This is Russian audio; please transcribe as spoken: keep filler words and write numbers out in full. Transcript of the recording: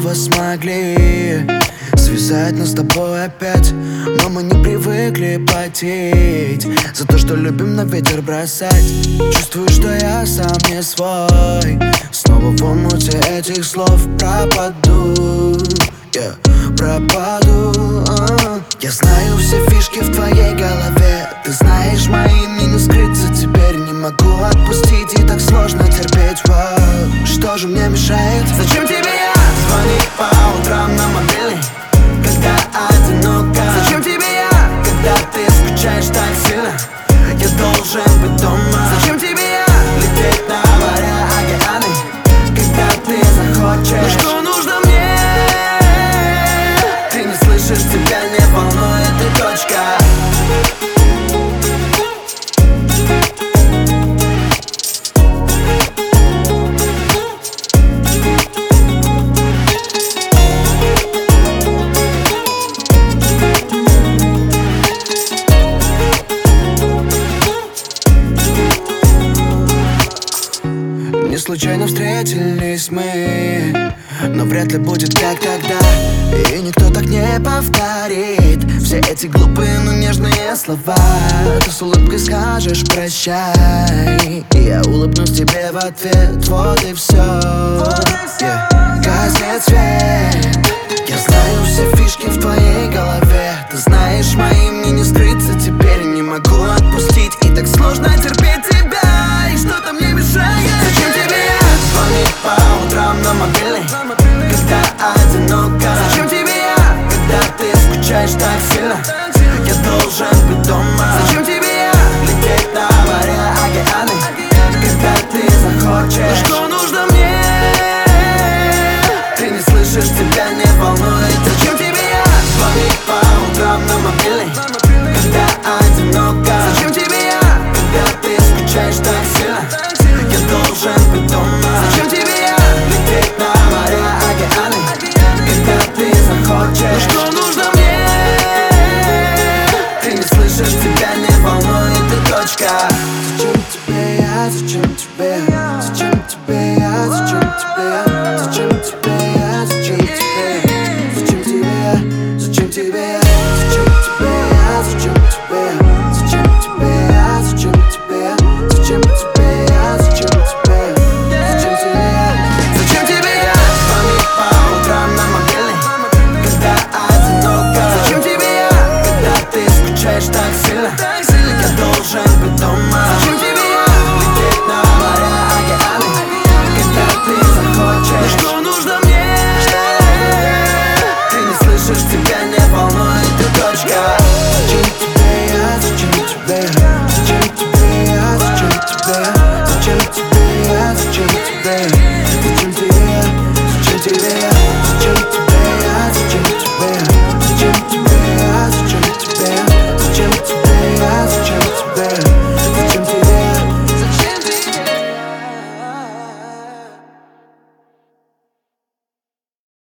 снова смогли связать нас с тобой опять, но мы не привыкли платить за то, что любим на ветер бросать. Чувствую, что я сам не свой, снова в омуте этих слов пропаду, yeah, пропаду. uh. Я знаю все фишки в твоей голове, ты знаешь мои, мне не скрыться теперь. Не могу отпустить и так сложно терпеть. Воу. Что же мне мешает? Зачем тебе я? Звонить по утрам на мобильный, когда одиноко. Зачем тебе я? Когда ты скучаешь так сильно, я должен быть дома. Зачем тебе я? Лететь на моря, океаны, когда ты захочешь. Но что нужно мне? Ты не слышишь, тебя не волнует и точка. Не случайно встретились мы, но вряд ли будет как тогда, и никто так не повторит все эти глупые, но нежные слова. Ты с улыбкой скажешь прощай, и я улыбнусь тебе в ответ. Вот и все, yeah. Гаснет свет. Я знаю все фишки в твоей голове, ты знаешь мои, мне не скрыться теперь. Не могу отпустить и так сложно терпеть тебя, и что-то мне мешает. Зачем тебе я? Звонить по утрам на мобильный, когда одиноко. Зачем тебе я? Когда ты скучаешь так сильно, я должен быть дома. Зачем тебе я? Лететь на моря, океаны, когда ты захочешь.